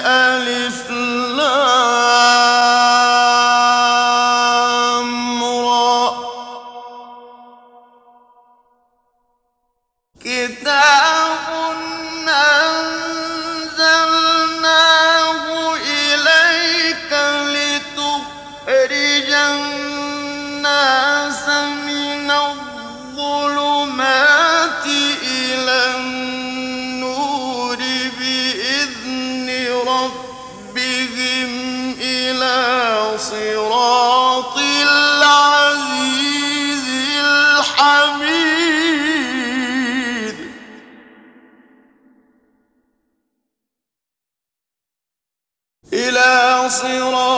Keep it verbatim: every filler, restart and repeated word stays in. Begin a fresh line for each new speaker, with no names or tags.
ألف لام را كتاب أنزلناه إليك لتخرج الناس من الظلمات إلى النور بإذن ربهم إلى صراط العزيز الحميد إلى صراط